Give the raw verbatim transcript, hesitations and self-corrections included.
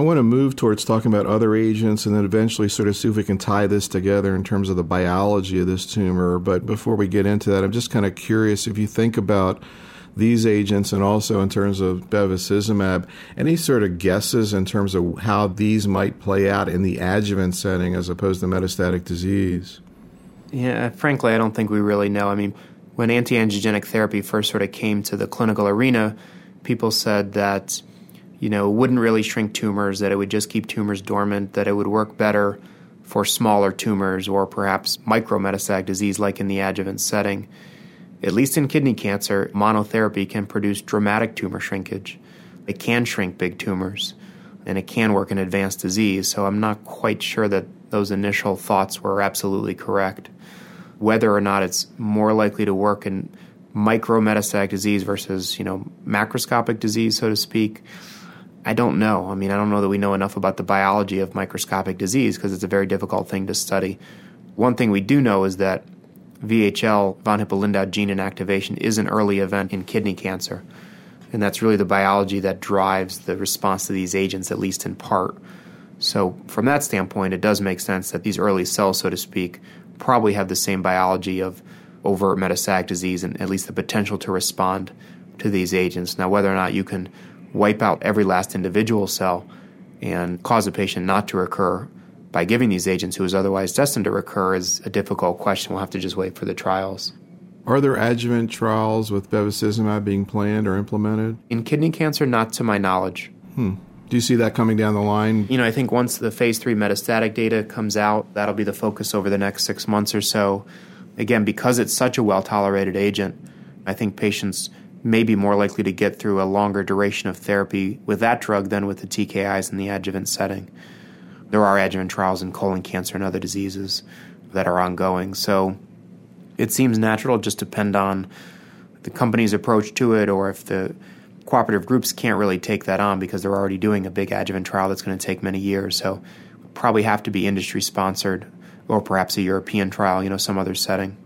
want to move towards talking about other agents and then eventually sort of see if we can tie this together in terms of the biology of this tumor. But before we get into that, I'm just kind of curious if you think about these agents and also in terms of bevacizumab, any sort of guesses in terms of how these might play out in the adjuvant setting as opposed to metastatic disease? Yeah, frankly, I don't think we really know. I mean, when anti-angiogenic therapy first sort of came to the clinical arena, people said that you know, it wouldn't really shrink tumors, that it would just keep tumors dormant, that it would work better for smaller tumors or perhaps micrometastatic disease like in the adjuvant setting. At least in kidney cancer, monotherapy can produce dramatic tumor shrinkage. It can shrink big tumors, and it can work in advanced disease, so I'm not quite sure that those initial thoughts were absolutely correct. Whether or not it's more likely to work in micrometastatic disease versus, you know, macroscopic disease, so to speak, I don't know. I mean, I don't know that we know enough about the biology of microscopic disease because it's a very difficult thing to study. One thing we do know is that V H L, von Hippel-Lindau gene inactivation, is an early event in kidney cancer. And that's really the biology that drives the response to these agents, at least in part. So from that standpoint, it does make sense that these early cells, so to speak, probably have the same biology of overt metastatic disease and at least the potential to respond to these agents. Now, whether or not you can wipe out every last individual cell and cause a patient not to recur by giving these agents who is otherwise destined to recur is a difficult question. We'll have to just wait for the trials. Are there adjuvant trials with bevacizumab being planned or implemented? In kidney cancer, not to my knowledge. Hmm. Do you see that coming down the line? You know, I think once the phase three metastatic data comes out, that'll be the focus over the next six months or so. Again, because it's such a well-tolerated agent, I think patients may be more likely to get through a longer duration of therapy with that drug than with the T K Is in the adjuvant setting. There are adjuvant trials in colon cancer and other diseases that are ongoing. So it seems natural, just depend on the company's approach to it or if the cooperative groups can't really take that on because they're already doing a big adjuvant trial that's going to take many years. So probably have to be industry-sponsored or perhaps a European trial, you know, some other setting.